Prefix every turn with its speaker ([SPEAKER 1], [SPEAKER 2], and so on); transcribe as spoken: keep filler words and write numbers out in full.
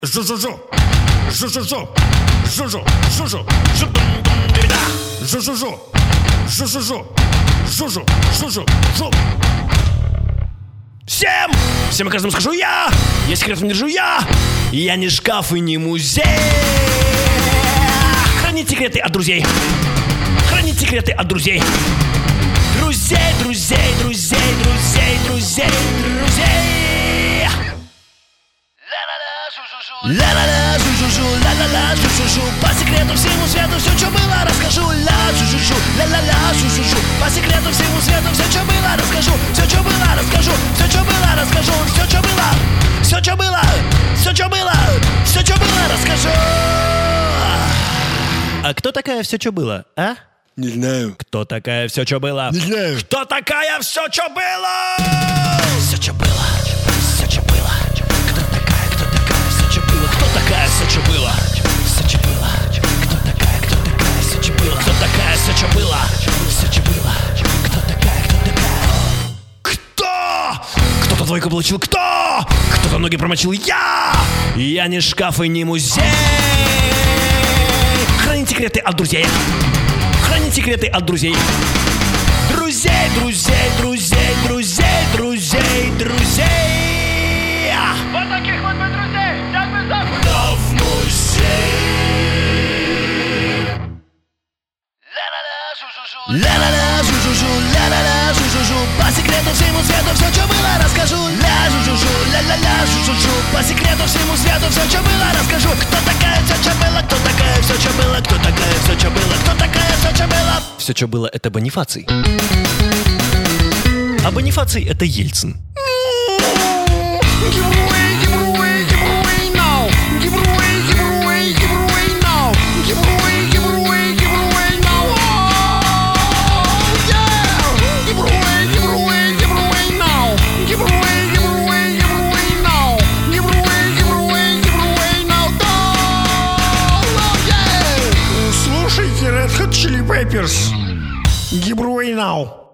[SPEAKER 1] Жу-жу-жу, жу-жу-жу, жу-жу, жу-жу, жу-жу-жу, жу-жу-жу, жу-жу, жу-жу, жу. Всем, всем и каждому скажу я, я секретом держу я, я не шкаф и не музей. Хранить секреты от друзей, хранить секреты от друзей. Друзей, друзей, друзей, друзей, друзей, друзей. Ла-ла-ла, жу-жу-жу, ла-ла-ла, жу-жу-жу. По секрету всему свету все, что было, расскажу. Ла, жу-жу-жу, ла-ла-ла, жу-жу-жу. По секрету всему свету все, что было, расскажу. Все, что было, расскажу. Все, что было, расскажу. Все, что было, все, что было, все, что было, все, что было, расскажу. А кто такая все, что было, а?
[SPEAKER 2] Не знаю.
[SPEAKER 1] Кто такая все, что было?
[SPEAKER 2] Не знаю.
[SPEAKER 1] Кто такая все, что было? Все, что было, все, что было. Кто такая, кто такая, все, что было? Кто такая, все, что было? Все, что было. Кто такая, кто такая, все, что было? Кто такая, все, что было? Все, что было. Кто такая, кто такая? Кто? Кто-то двойку получил, кто? Кто-то ноги промочил, я! Я не шкаф и не музей. Хранить секреты от друзей. Хранить секреты от друзей. Друзей, друзей, друзей, друзей, друзей, друзей.
[SPEAKER 3] Вот таких вот мы друзей, сейчас мы завтра.
[SPEAKER 1] Но в музей.
[SPEAKER 3] Ла-ла-ла, жу-жу-жу.
[SPEAKER 1] Ла-ла-ла, жу-жу-жу, ла-ла-ла, жу-жу-жу. По секрету всему свету все, что было, расскажу. Ла, жу-жу-жу, ла-ла-ла, жу-жу-жу. По секрету всему свету все, что было, расскажу. Кто такая, все, что было, кто такая, все, что было, кто такая, все, что было, кто такая, все, что было. Все, что было, это Бонифаций. А Бонифаций — это Ельцин.
[SPEAKER 2] Слушайте Red Hot Chili Peppers. Give away now.